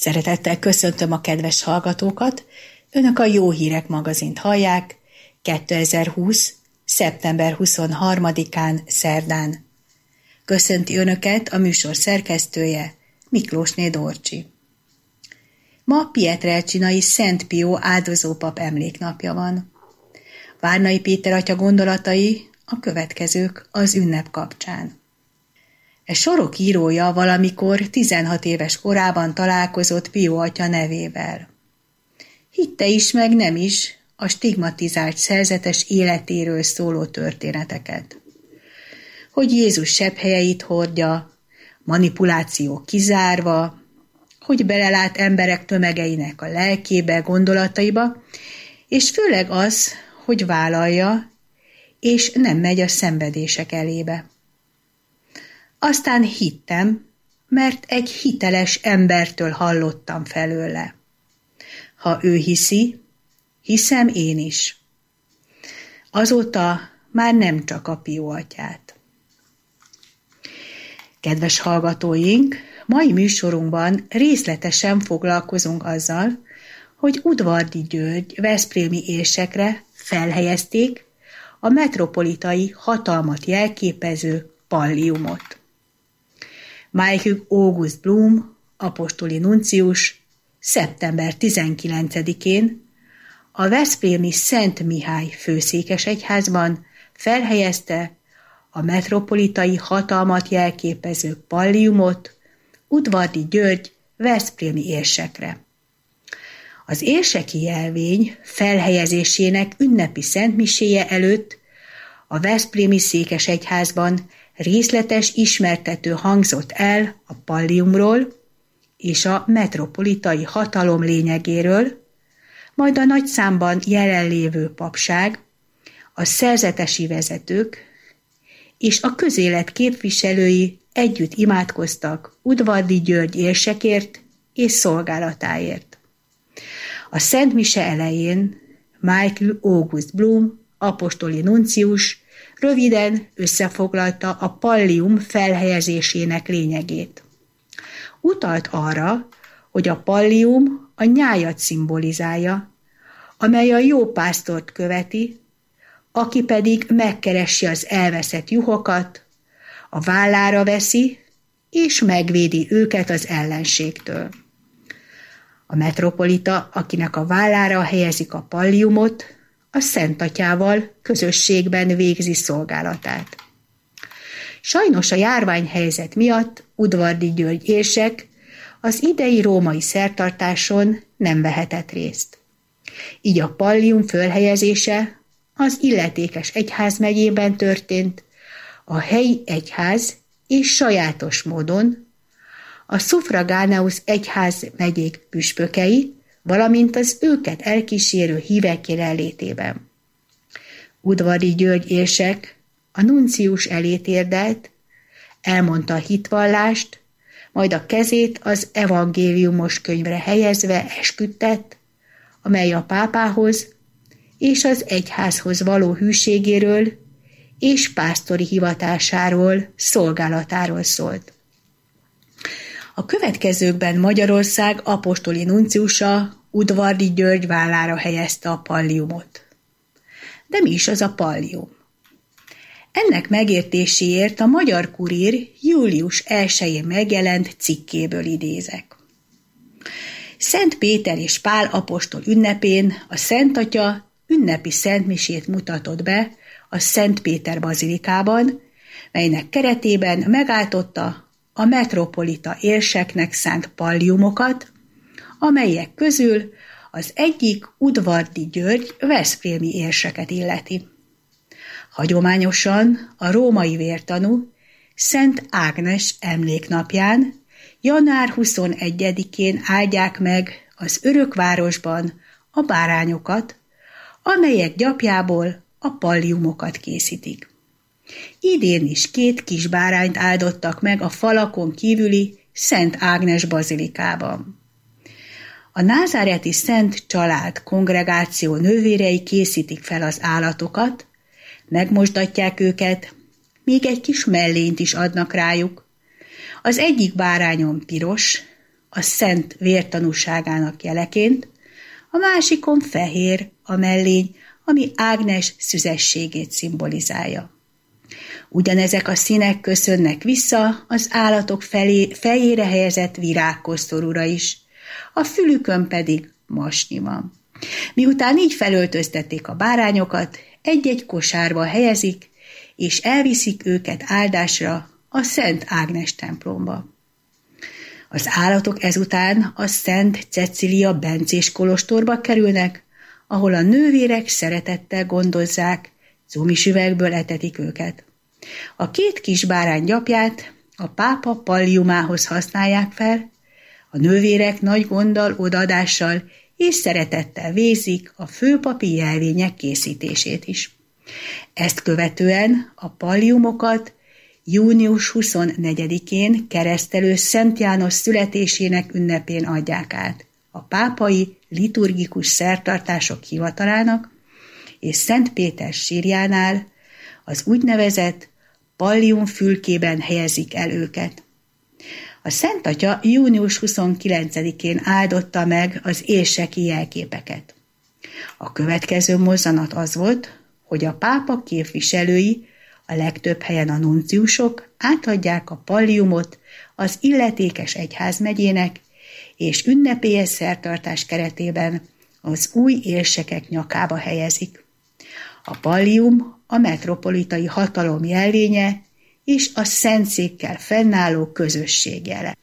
Szeretettel köszöntöm a kedves hallgatókat. Önök a Jó Hírek magazint hallják 2020. szeptember 23-án szerdán. Köszönti Önöket a műsor szerkesztője, Miklósné Dorcsi. Ma Pietrelcinai Szent Pió áldozópap emléknapja van. Várnai Péter atya gondolatai a következők az ünnep kapcsán. E sorok írója valamikor 16 éves korában találkozott Pió atya nevével. Hitte is, meg nem is a stigmatizált szerzetes életéről szóló történeteket. Hogy Jézus sebhelyeit hordja, manipuláció kizárva, hogy belelát emberek tömegeinek a lelkébe, gondolataiba, és főleg az, hogy vállalja, és nem megy a szenvedések elébe. Aztán hittem, mert egy hiteles embertől hallottam felőle. Ha ő hiszi, hiszem én is. Azóta már nem csak a Pió atyát. Kedves hallgatóink, mai műsorunkban részletesen foglalkozunk azzal, hogy Udvardy György veszprémi érsekre felhelyezték a metropolitai hatalmat jelképező palliumot. Michael August Blum, apostoli nuncius szeptember 19-én a veszprémi Szent Mihály főszékesegyházban felhelyezte a metropolitai hatalmat jelképező palliumot Udvardy György veszprémi érsekre. Az érseki jelvény felhelyezésének ünnepi szentmiséje előtt a veszprémi székesegyházban részletes ismertető hangzott el a palliumról és a metropolitai hatalom lényegéről, majd a nagy számban jelenlévő papság, a szerzetesi vezetők és a közélet képviselői együtt imádkoztak Udvardy György érsekért és szolgálatáért. A Szent Mise elején Michael August Blum, apostoli nuncius, röviden összefoglalta a pallium felhelyezésének lényegét. Utalt arra, hogy a pallium a nyájat szimbolizálja, amely a jó pásztort követi, aki pedig megkeresi az elveszett juhokat, a vállára veszi, és megvédi őket az ellenségtől. A metropolita, akinek a vállára helyezik a palliumot, a Szent Atyával közösségben végzi szolgálatát. Sajnos a járványhelyzet miatt Udvardy György érsek az idei római szertartáson nem vehetett részt. Így a pallium fölhelyezése az illetékes egyházmegyében történt, a helyi egyház és sajátos módon a suffragáneus egyházmegyék püspökei, valamint az őket elkísérő hívek jelenlétében. Udvardy György érsek a nuncius elé térdelt, elmondta a hitvallást, majd a kezét az evangéliumos könyvre helyezve esküdtett, amely a pápához és az egyházhoz való hűségéről és pásztori hivatásáról, szolgálatáról szólt. A következőkben Magyarország apostoli nunciusa Udvardy György vállára helyezte a palliumot. De mi is az a pallium? Ennek megértéséért a Magyar Kurír július 1-én megjelent cikkéből idézek. Szent Péter és Pál apostol ünnepén a Szent Atya ünnepi szentmisét mutatott be a Szent Péter bazilikában, melynek keretében megáltotta a metropolita érseknek szánt palliumokat, amelyek közül az egyik Udvardy György veszprémi érseket illeti. Hagyományosan a római vértanú Szent Ágnes emléknapján, január 21-én áldják meg az örökvárosban a bárányokat, amelyek gyapjából a palliumokat készítik. Idén is 2 kis bárányt áldottak meg a falakon kívüli Szent Ágnes bazilikában. A názáreti Szent Család kongregáció nővérei készítik fel az állatokat, megmosdatják őket, még egy kis mellényt is adnak rájuk. Az egyik bárányon piros, a szent vértanúságának jeleként, a másikon fehér a mellény, ami Ágnes szüzességét szimbolizálja. Ugyanezek a színek köszönnek vissza az állatok fejére helyezett virágkosztorúra is, a fülükön pedig masnyi van. Miután így felöltöztették a bárányokat, egy-egy kosárba helyezik, és elviszik őket áldásra a Szent Ágnes templomba. Az állatok ezután a Szent Cecilia bencés kolostorba kerülnek, ahol a nővérek szeretettel gondozzák, cumisüvegből etetik őket. A két kis bárány gyapját a pápa palliumához használják fel, a nővérek nagy gonddal, odaadással és szeretettel végzik a főpapi jelvények készítését is. Ezt követően a palliumokat június 24-én keresztelő Szent János születésének ünnepén adják át a pápai liturgikus szertartások hivatalának, és Szent Péter sírjánál az úgynevezett pallium fülkében helyezik el őket. A Szent Atya június 29-én áldotta meg az érseki jelképeket. A következő mozzanat az volt, hogy a pápa képviselői, a legtöbb helyen a nunciusok átadják a palliumot az illetékes egyházmegyének, és ünnepélyes szertartás keretében az új érsekek nyakába helyezik. A pallium a metropolitai hatalom jellénye és a szentszékkel fennálló közösség jele.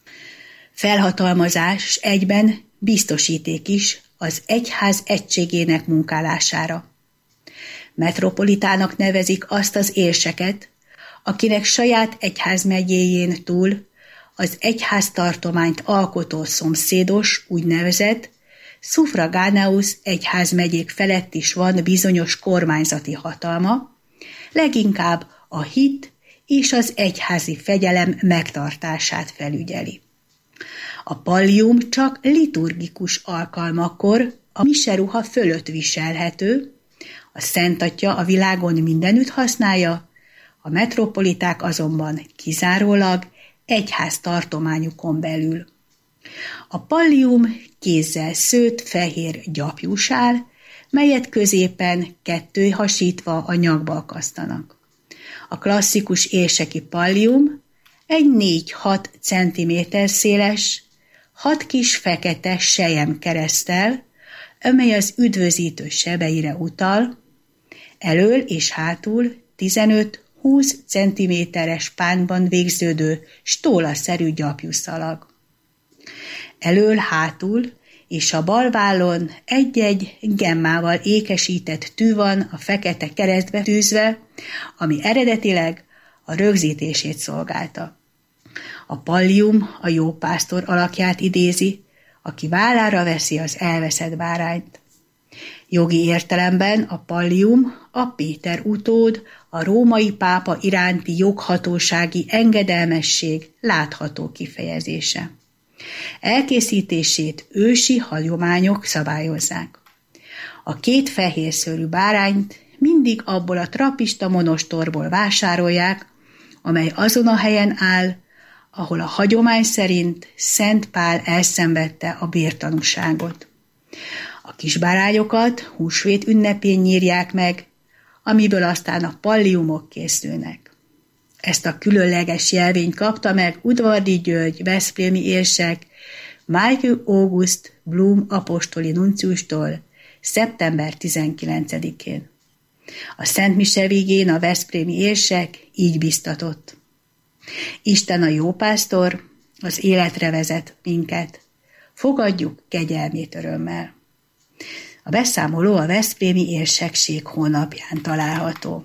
Felhatalmazás egyben biztosíték is az egyház egységének munkálására. Metropolitának nevezik azt az érseket, akinek saját egyházmegyéjén túl az egyháztartományt alkotó szomszédos, úgynevezett suffragáneus egyházmegyék felett is van bizonyos kormányzati hatalma, leginkább a hit és az egyházi fegyelem megtartását felügyeli. A pallium csak liturgikus alkalmakkor a miseruha fölött viselhető, a Szent Atya a világon mindenütt használja, a metropoliták azonban kizárólag egyház tartományukon belül. A pallium kézzel szőtt fehér gyapjús áll, melyet középen kettő hasítva a nyakba akasztanak. A klasszikus érseki pallium egy 4-6 cm széles, 6 kis fekete selyem kereszttel, amely az üdvözítő sebeire utal, elől és hátul 15-20 cm-es pánban végződő stólaszerű gyapjúszalag. Elől, hátul és a bal vállon egy-egy gemmával ékesített tű van a fekete keresztbe tűzve, ami eredetileg a rögzítését szolgálta. A pallium a jópásztor alakját idézi, aki vállára veszi az elveszett bárányt. Jogi értelemben a pallium a Péter utód, a római pápa iránti joghatósági engedelmesség látható kifejezése. Elkészítését ősi hagyományok szabályozzák. A két fehérszőrű bárányt mindig abból a trappista monostorból vásárolják, amely azon a helyen áll, ahol a hagyomány szerint Szent Pál elszenvedte a bértanúságot. A kisbárányokat húsvét ünnepén nyírják meg, amiből aztán a palliumok készülnek. Ezt a különleges jelvényt kapta meg Udvardy György veszprémi érsek Michael August Blum apostoli nunciustól szeptember 19-én. A Szent Mise végén a veszprémi érsek így biztatott: Isten a jópásztor, az életre vezet minket. Fogadjuk kegyelmét örömmel. A beszámoló a veszprémi érsekség honlapján található.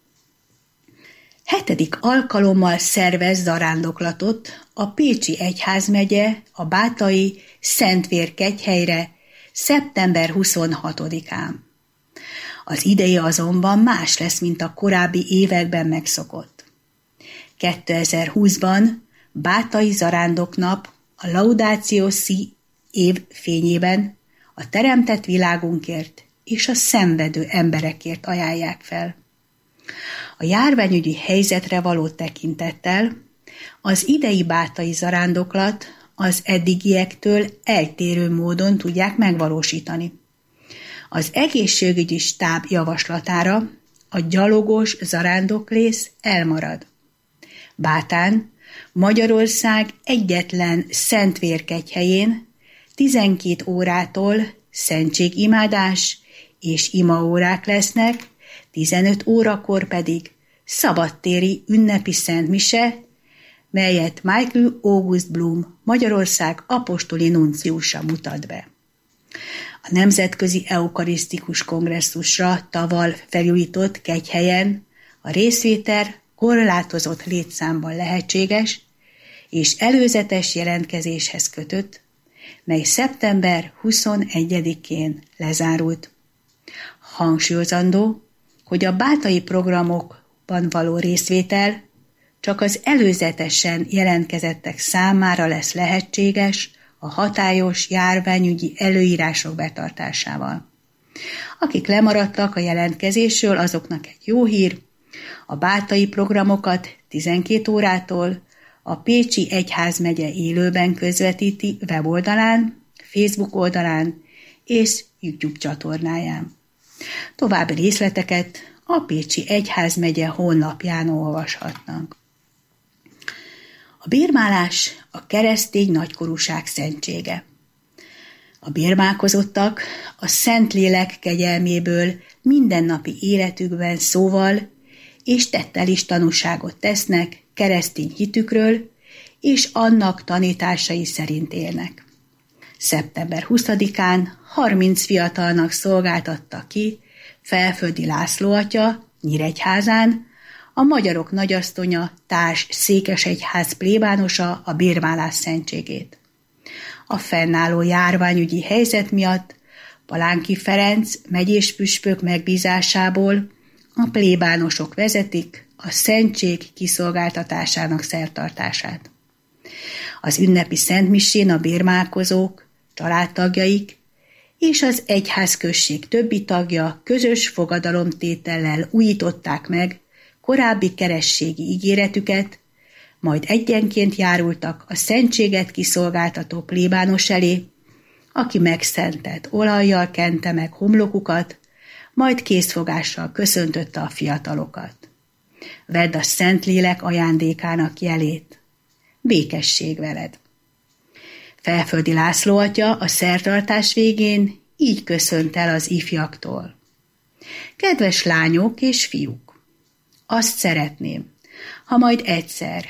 7. alkalommal szervez zarándoklatot a Pécsi Egyházmegye a bátai Szentvér kegyhelyre szeptember 26-án. Az ideje azonban más lesz, mint a korábbi években megszokott. 2020-ban Bátai Zarándoknap a Laudatio Si év fényében a teremtett világunkért és a szenvedő emberekért ajánlják fel. A járványügyi helyzetre való tekintettel az idei Bátai Zarándoklat az eddigiektől eltérő módon tudják megvalósítani. Az egészségügyi stáb javaslatára a gyalogos zarándoklész elmarad. Bátán, Magyarország egyetlen szentvérkegyhelyén 12 órától szentségimádás és imaórák lesznek, 15 órakor pedig szabadtéri ünnepi szentmise, melyet Michael August Blum, Magyarország apostoli nunciusa mutat be. A Nemzetközi Eukarisztikus Kongresszusra tavaly felújított kegyhelyen a részvétel korlátozott létszámban lehetséges és előzetes jelentkezéshez kötött, mely szeptember 21-én lezárult. Hangsúlyozandó, hogy a bátai programokban való részvétel csak az előzetesen jelentkezettek számára lesz lehetséges a hatályos járványügyi előírások betartásával. Akik lemaradtak a jelentkezésről, azoknak egy jó hír, a bátai programokat 12 órától a Pécsi Egyházmegye élőben közvetíti weboldalán, Facebook oldalán és YouTube csatornáján. További részleteket a Pécsi Egyházmegye honlapján olvashatnak. A bérmálás a keresztény nagykorúság szentsége. A bérmálkozottak a Szentlélek kegyelméből mindennapi életükben szóval és tettel is tanúságot tesznek keresztény hitükről, és annak tanításai szerint élnek. Szeptember 20-án 30 fiatalnak szolgáltatta ki Felföldi László atya Nyíregyházán, a magyarok nagyassztonya társ székesegyház plébánosa a bérmálás szentségét. A fennálló járványügyi helyzet miatt Palánki Ferenc megyés püspök megbízásából a plébánosok vezetik a szentség kiszolgáltatásának szertartását. Az ünnepi szentmisén a bérmálkozók, családtagjaik és az egyházközség többi tagja közös fogadalomtétellel újították meg korábbi kerességi ígéretüket, majd egyenként járultak a szentséget kiszolgáltató plébános elé, aki megszentelt olajjal kente meg homlokukat, majd készfogással köszöntötte a fiatalokat. Vedd a Szentlélek ajándékának jelét. Békesség veled! Felföldi László atya a szertartás végén így köszönt el az ifjaktól. Kedves lányok és fiúk! Azt szeretném, ha majd egyszer,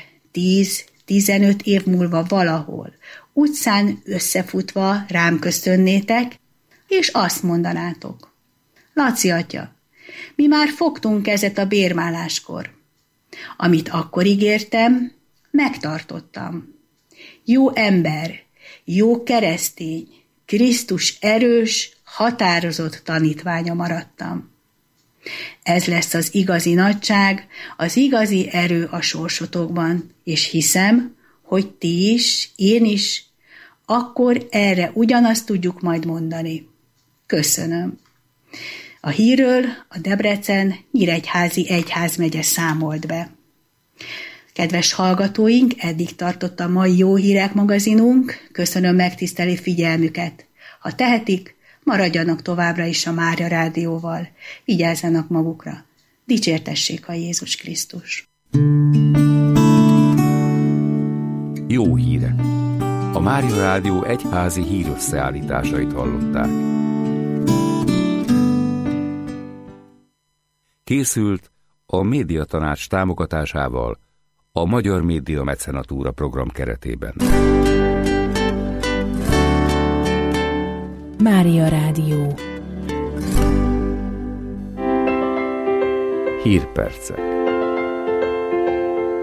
10-15 év múlva valahol, utcán összefutva rám köszönnétek, és azt mondanátok. Laci atya, mi már fogtunk kezet a bérmáláskor. Amit akkor ígértem, megtartottam. Jó ember, jó keresztény, Krisztus erős, határozott tanítványa maradtam. Ez lesz az igazi nagyság, az igazi erő a sorsotokban, és hiszem, hogy ti is, én is, akkor erre ugyanazt tudjuk majd mondani. Köszönöm. A hírről a Debrecen-Nyíregyházi Egyházmegye számolt be. Kedves hallgatóink, eddig tartott a mai Jó Hírek magazinunk, köszönöm megtisztelő figyelmüket. Ha tehetik, maradjanak továbbra is a Mária Rádióval, vigyázzanak magukra. Dicsértessék a Jézus Krisztus! Jó hírek! A Mária Rádió egyházi hírösszeállításait hallották. Készült a Médiatanács támogatásával a Magyar Média Mecenatúra program keretében. Mária Rádió. Hírpercek.